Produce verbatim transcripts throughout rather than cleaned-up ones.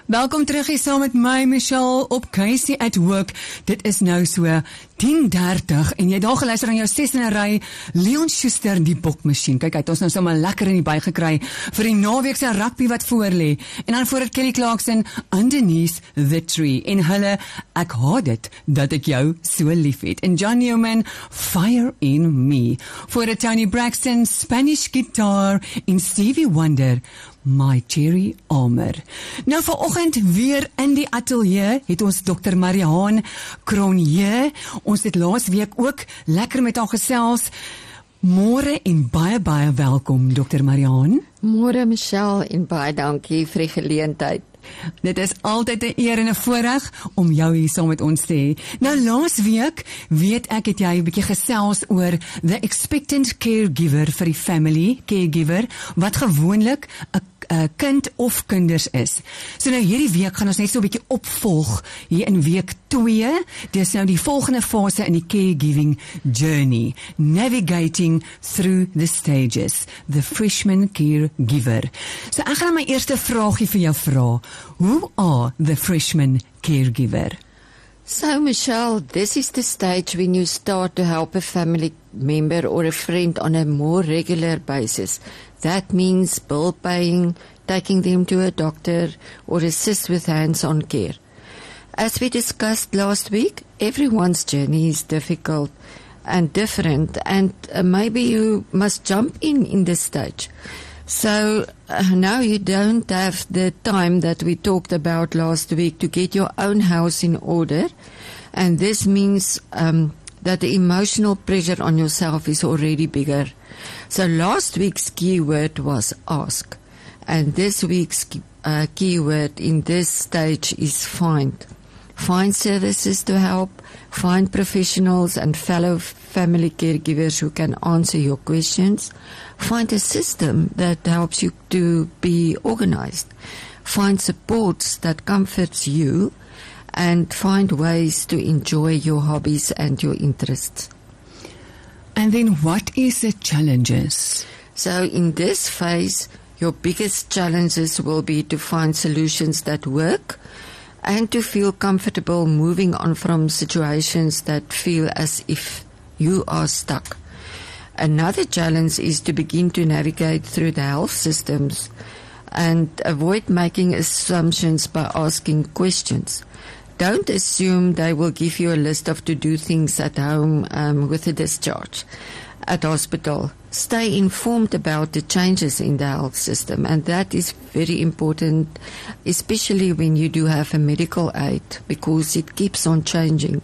Welkom terug hier saam met my, Michelle, op Casey at Work. Dit is nou so tien dertig en jy daar geluister aan jou sesde ry, Leon Schuster, die bokmasjien. Kyk, hy het ons nou sommer lekker in die by gekry vir die naweekse rugby wat voor lê. En dan voor het Kelly Clarkson, Underneath the Tree. En hulle, ek haat dit, dat ek jou so lief het. En John Newman, Fire in Me. Voor het Tony Braxton, Spanish Guitar. En Stevie Wonder, My Cherry Armor. Nou vanoggend weer in die ateljee het ons dokter Mariaan Cronje. Ons het laas week ook lekker met haar gesels. Môre en baie baie welkom dokter Mariaan. Môre Michelle en baie dankie vir die geleentheid. Dit is altyd 'n eer en 'n voorreg om jou hier saam met ons te hê. Nou laas week weet ek het jy 'n bietjie gesels oor the expectant caregiver vir die family caregiver wat gewoonlik 'n 'n kind of kinders is. So nou hierdie week gaan ons net so 'n bietjie opvolg hier in week twee. Dis nou die volgende fase in die caregiving journey, navigating through the stages, the freshman caregiver. So ek gaan my eerste vraagie vir jou vra. Who are the freshman caregiver? So Michelle, this is the stage when you start to help a family member or a friend on a more regular basis. That means bill paying, taking them to a doctor, or assist with hands-on care. As we discussed last week, everyone's journey is difficult and different, and uh, maybe you must jump in in this stage. So uh, now you don't have the time that we talked about last week to get your own house in order, and this means um, that the emotional pressure on yourself is already bigger. So last week's keyword was ask, and this week's uh, keyword in this stage is find. Find services to help, find professionals and fellow family caregivers who can answer your questions, find a system that helps you to be organized, find supports that comforts you, and find ways to enjoy your hobbies and your interests. And then what is the challenges? So in this phase, your biggest challenges will be to find solutions that work and to feel comfortable moving on from situations that feel as if you are stuck. Another challenge is to begin to navigate through the health systems and avoid making assumptions by asking questions. Don't assume they will give you a list of to-do things at home um, with a discharge at hospital. Stay informed about the changes in the health system, and that is very important, especially when you do have a medical aid, because it keeps on changing.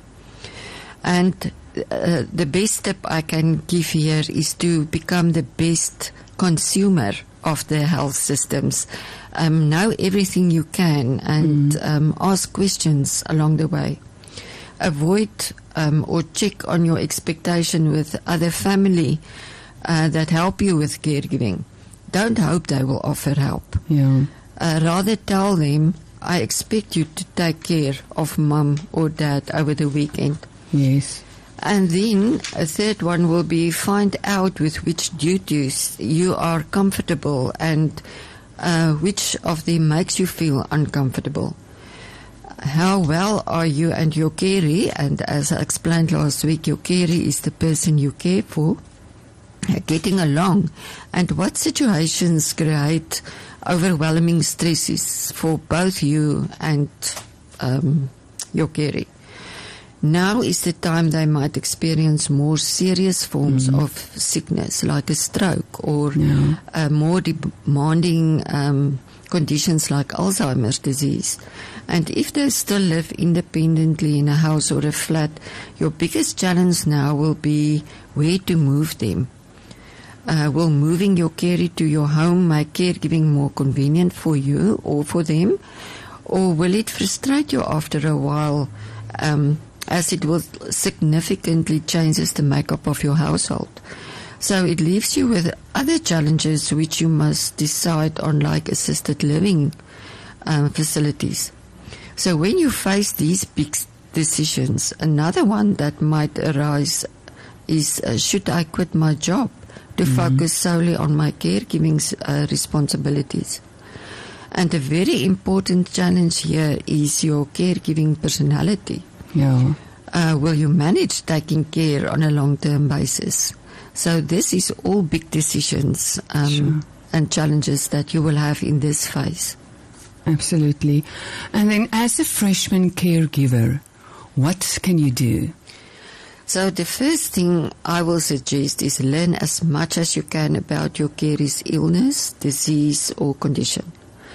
And uh, the best step I can give here is to become the best consumer of the health systems. Um, know everything you can and mm. um, ask questions along the way. Avoid um, or check on your expectation with other family uh, that help you with caregiving. Don't hope they will offer help. Yeah. Uh, rather tell them, I expect you to take care of mum or dad over the weekend. Yes. And then a third one will be find out with which duties you are comfortable and uh, which of them makes you feel uncomfortable. How well are you and your caree, and as I explained last week, your caree is the person you care for, getting along, and what situations create overwhelming stresses for both you and um, your caree. Now is the time they might experience more serious forms mm. of sickness, like a stroke or yeah. uh, more demanding um, conditions like Alzheimer's disease. And if they still live independently in a house or a flat, your biggest challenge now will be where to move them. Uh, will moving your caree to your home make caregiving more convenient for you or for them? Or will it frustrate you after a while, um, as it will significantly changes the makeup of your household? So it leaves you with other challenges which you must decide on, like assisted living um, facilities. So when you face these big decisions, another one that might arise is, uh, should I quit my job to mm-hmm. focus solely on my caregiving uh, responsibilities? And a very important challenge here is your caregiving personality. Ja. Uh, will you manage taking care on a long-term basis? So this is all big decisions um, Sure. and challenges that you will have in this phase. Absolutely. And then as a freshman caregiver, what can you do? So the first thing I will suggest is learn as much as you can about your carer's illness, disease or condition.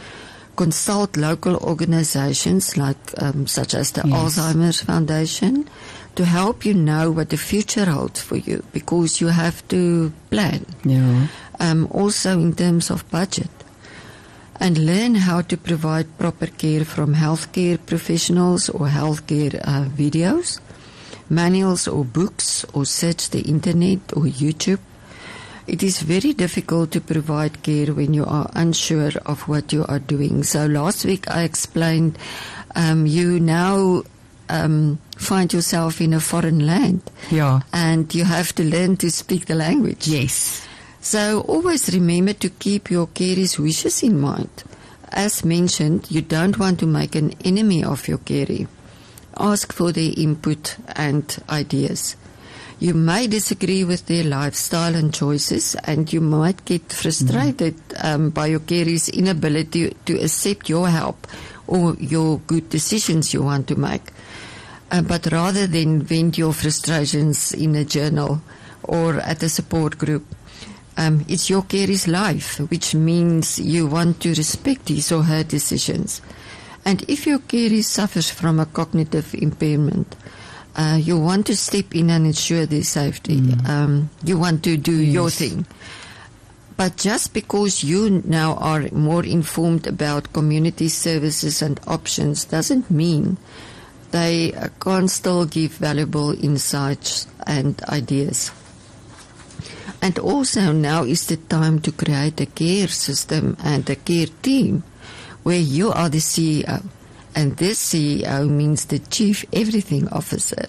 Consult local organizations like um, such as the Yes. Alzheimer's Foundation to help you know what the future holds for you, because you have to plan. Ja. Um, also in terms of budget. And learn how to provide proper care from healthcare professionals or healthcare uh, videos, manuals or books, or search the internet or YouTube. It is very difficult to provide care when you are unsure of what you are doing. So last week I explained um, you now um, find yourself in a foreign land Ja. and you have to learn to speak the language. Yes. So always remember to keep your carer's wishes in mind. As mentioned, you don't want to make an enemy of your carer. Ask for their input and ideas. You may disagree with their lifestyle and choices, and you might get frustrated um, by your carer's inability to accept your help or your good decisions you want to make. Uh, but rather than vent your frustrations in a journal or at a support group, um, it's your carer's life, which means you want to respect his or her decisions. And if your carer suffers from a cognitive impairment, uh, you want to step in and ensure their safety. Mm. Um, you want to do Yes. your thing. But just because you now are more informed about community services and options doesn't mean they uh, can't still give valuable insights and ideas. And also now is the time to create a care system and a care team where you are the C E O. And this C E O means the Chief Everything Officer.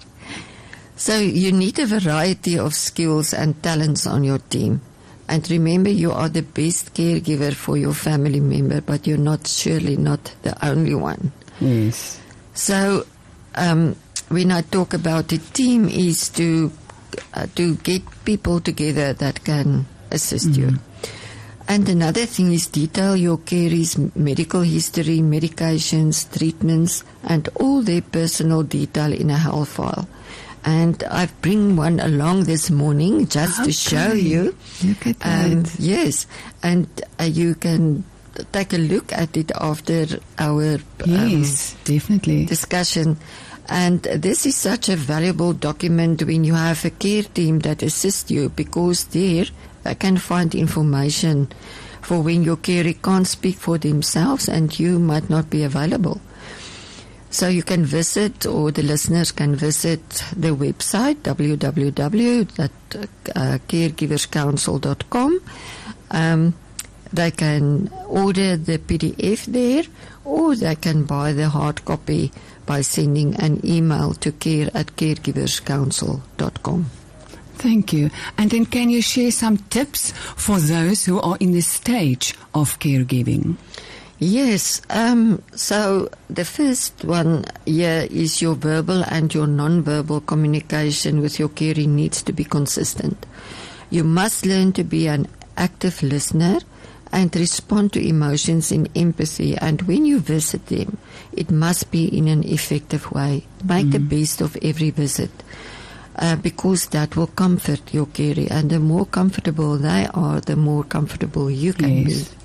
So you need a variety of skills and talents on your team. And remember, you are the best caregiver for your family member, but you're not surely not the only one. Yes. So um, when I talk about the team is to uh, to get people together that can assist you. And another thing is detail your carer's medical history, medications, treatments, and all their personal detail in a health file. And I bring one along this morning just Okay. to show you. Look at And that. yes, and uh, you can take a look at it after our Yes, definitely. discussion. And this is such a valuable document when you have a care team that assists you, because there they can find information for when your carer can't speak for themselves and you might not be available. So you can visit, or the listeners can visit the website w w w dot caregivers council dot com. Um, they can order the P D F there, or they can buy the hard copy by sending an email to care at caregivers council dot com. Thank you. And then can you share some tips for those who are in the stage of caregiving? Yes, um, so the first one here is your verbal and your non-verbal communication with your carer needs to be consistent. You must learn to be an active listener and respond to emotions in empathy, and when you visit them, it must be in an effective way. Make the best of every visit, uh, because that will comfort your carer, and the more comfortable they are, the more comfortable you can Yes. be.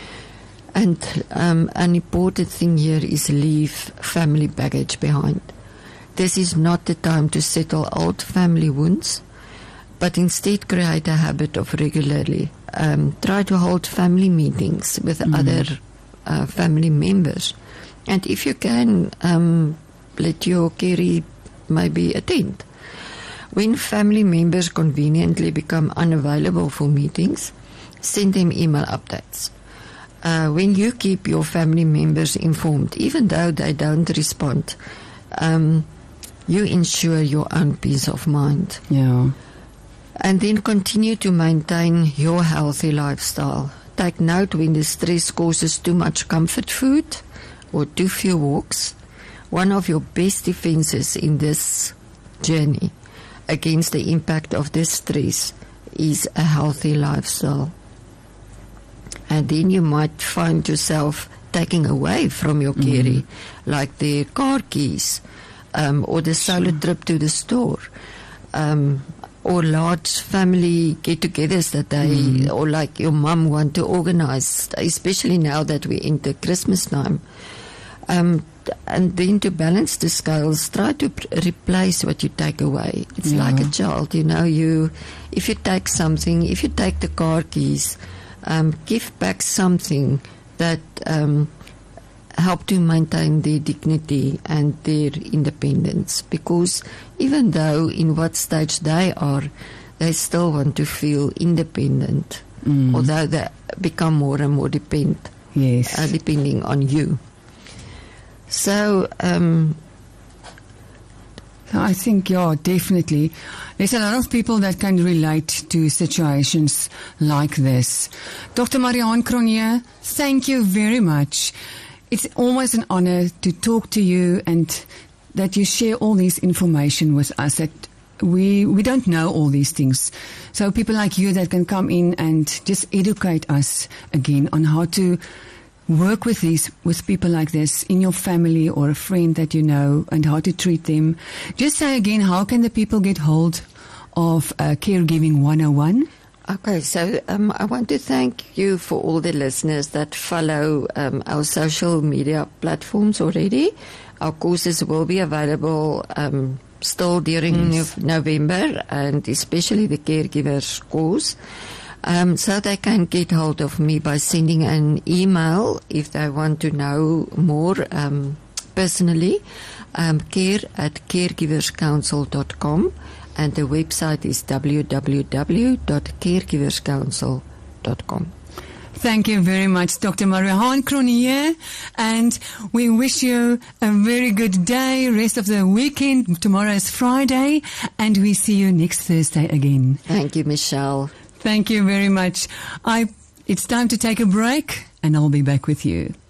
And um, an important thing here is leave family baggage behind. This is not the time to settle old family wounds, but instead create a habit of regularly um, try to hold family meetings with Mm. other uh, family members. And if you can, um, let your carer maybe attend. When family members conveniently become unavailable for meetings, send them email updates. Uh, when you keep your family members informed, even though they don't respond, um, you ensure your own peace of mind. Yeah. And then continue to maintain your healthy lifestyle. take note when the stress causes too much comfort food or too few walks. One of your best defenses in this journey against the impact of this stress is a healthy lifestyle. And then you might find yourself taking away from your carry, mm-hmm. like the car keys, um, or the solo sure. trip to the store, um, or large family get-togethers that they, mm-hmm. or like your mum want to organize, especially now that we enter Christmas time. Um, and then to balance the scales, try to pr- replace what you take away. It's yeah. like a child, you know, you, if you take something, if you take the car keys, um, give back something that um, help to maintain their dignity and their independence. Because even though in what stage they are, they still want to feel independent, mm. although they become more and more depend, yes. uh, depending on you. So, um, I think, yeah, definitely. There's a lot of people that can relate to situations like this. Doctor Marianne Cronje, thank you very much. It's always an honor to talk to you and that you share all this information with us. That we we don't know all these things. So people like you that can come in and just educate us again on how to work with these, with people like this in your family or a friend that you know, and how to treat them. Just say again, how can the people get hold of uh, Caregiving one oh one? Okay, so um, I want to thank you for all the listeners that follow um, our social media platforms already. Our courses will be available um, still during yes. November, and especially the caregivers course. Um, so they can get hold of me by sending an email if they want to know more um, personally, um, care at caregivers council dot com, and the website is w w w dot caregivers council dot com. Thank you very much, Doctor Marianne Cronje, and we wish you a very good day, rest of the weekend. Tomorrow is Friday, and we see you next Thursday again. Thank you, Michelle. Thank you very much. I, it's time to take a break, and I'll be back with you.